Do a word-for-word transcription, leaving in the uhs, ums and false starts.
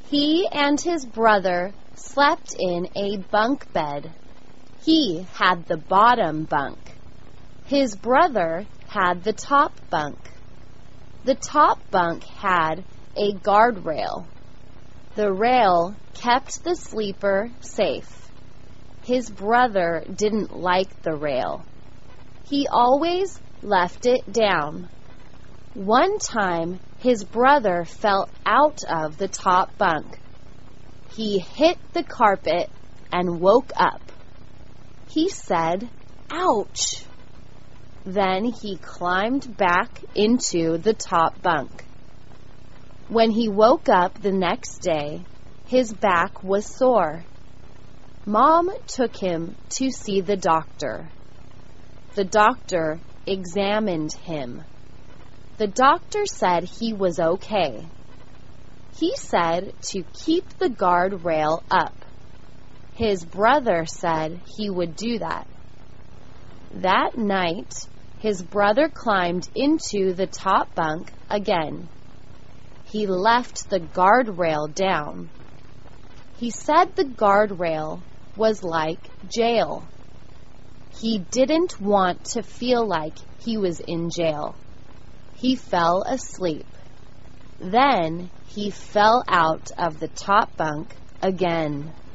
He and his brother slept in a bunk bed. He had the bottom bunk. His brother had the top bunk. The top bunk had a guardrail. The rail kept the sleeper safe. His brother didn't like the rail. He always left it down. One time, his brother fell out of the top bunk. He hit the carpet and woke up. He said, "Ouch!" Then he climbed back into the top bunk. When he woke up the next day, his back was sore. Mom took him to see the doctor. The doctor examined him. The doctor said he was okay. He said to keep the guardrail up. His brother said he would do that. That night, his brother climbed into the top bunk again. He left the guardrail down. He said the guardrail was like jail. He didn't want to feel like he was in jail. He fell asleep. Then he fell out of the top bunk again.